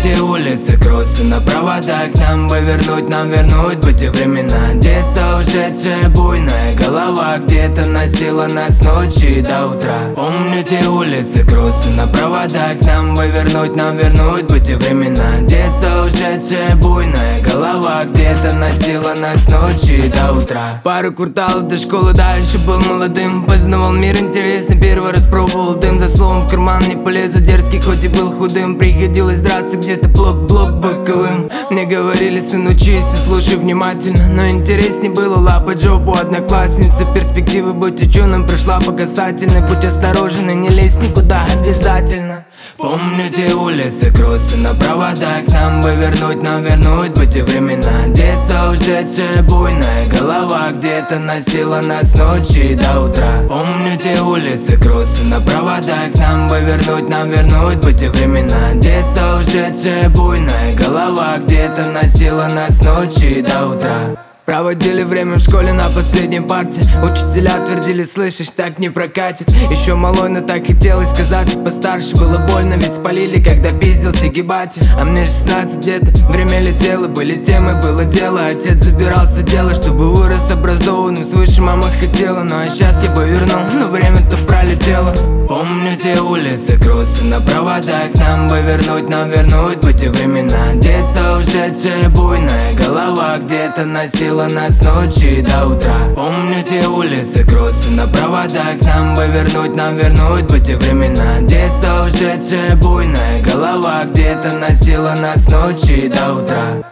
те улицы, кроссы на проводах. Нам бы вернуть бы те времена. Детство ушедшее, буйная голова где-то носила нас ночи до утра. Помню те улицы, кроссы на проводах. Нам бы вернуть бы те времена. Детство ушедшее, буйная голова где-то носила нас ночи до утра. Пару кварталов до школы, дальше был молодым. Познавал мир интересный, первый раз пробовал дым. За словом в карман не полезу, дерзкий, хоть и был худым. Приходилось драться где-то блок боковым. Мне говорили: сын, учись и слушай внимательно. Но интересней было лапать жопу одноклассницы. Перспективы быть ученым прошла по касательной. Будь осторожен и не лезь никуда обязательно. Помню те улицы, кроссы на проводах. Нам бы вернуть бы те времена. Детство ушедшее, буйная голова где-то носила нас ночи до утра. Помню те улицы, кроссы на проводах. Нам бы вернуть бы те времена. Детство ушедшее, буйная голова где-то носила нас ночи до утра. Проводили время в школе на последней парте. Учителя твердили: слышишь, так не прокатит. Еще малой, но так хотелось казаться постарше. Было больно, ведь спалили, когда пиздился гибати. А мне 16 где-то, время летело. Были темы, было дело. Отец забирался дело, чтобы вырос образованным. Свыше мама хотела, ну а сейчас я бы вернул, но время-то пролетело. Помню те улицы, кроссы на проводах. Нам бы вернуть бы те времена. Детство ушедшее, буйная голова где-то носила нас ночи до утра. Помню те улицы, кроссы на проводах. Нам бы вернуть бы те времена. Детство ушедшее, буйная голова где-то носила нас ночи до утра.